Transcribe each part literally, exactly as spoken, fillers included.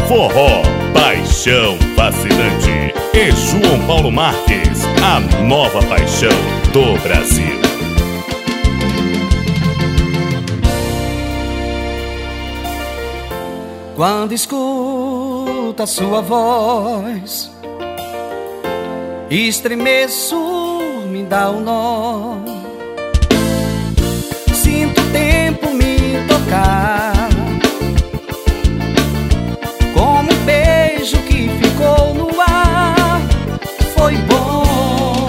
forró, paixão fascinante. E João Paulo Marques, a nova paixão do Brasil. Quando escuto a sua voz, estremeço, me dá um nó. Sinto o tempo me tocar, como um beijo que ficou no ar. Foi bom.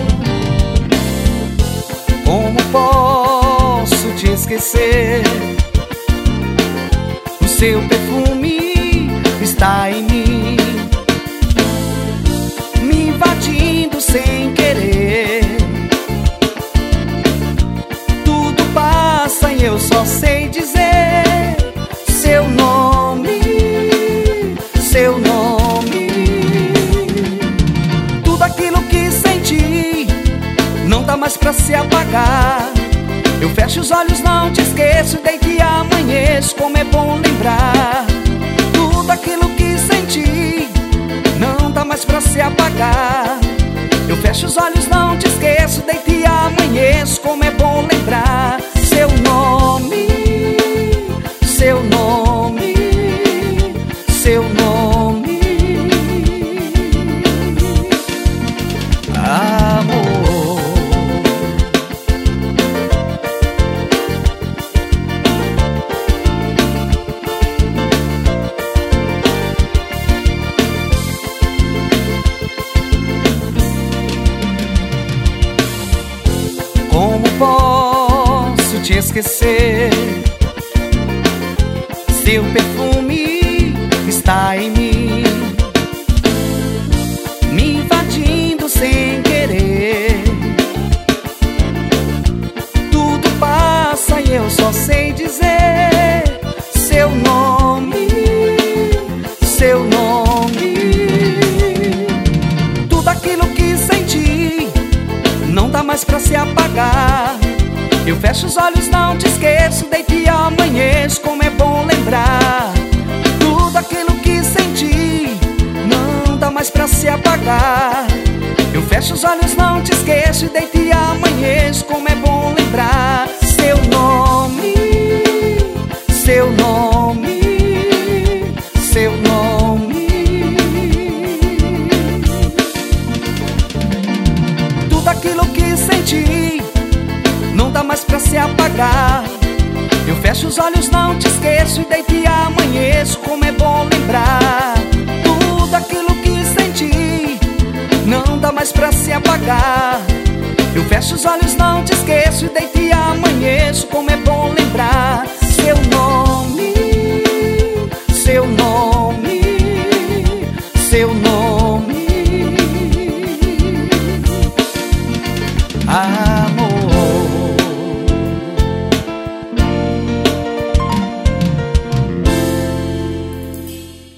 Como posso te esquecer? O seu perfume está em mim, me invadindo sem querer. Tudo passa e eu só sei dizer seu nome, seu nome. Tudo aquilo que senti não dá mais pra se apagar. Eu fecho os olhos, não te esqueço, deito e amanheço. Como é bom lembrar tudo aquilo que senti, não dá mais pra se apagar. Eu fecho os olhos, não te esqueço, deito e amanheço. Como é bom lembrar seu nome, seu nome, seu nome. Amor. Como posso te esquecer? Seu perfume está em mim, me invadindo sem querer. Tudo passa e eu só sei dizer seu nome, seu nome. Tudo aquilo que senti não dá mais pra se apagar. Eu fecho os olhos, não te esqueço, deito e amanheço. Como é bom lembrar tudo aquilo que senti, não dá mais pra se apagar. Eu fecho os olhos, não te esqueço, deito e amanheço. Como é bom lembrar seu nome, seu nome, seu nome. Tudo aquilo que senti não dá mais pra se apagar. Eu fecho os olhos, não te esqueço, deito e amanheço. Como é bom lembrar tudo aquilo que senti, não dá mais pra se apagar. Eu fecho os olhos, não te esqueço, deito e amanheço. Como é bom lembrar seu nome, seu nome, seu nome. Ah,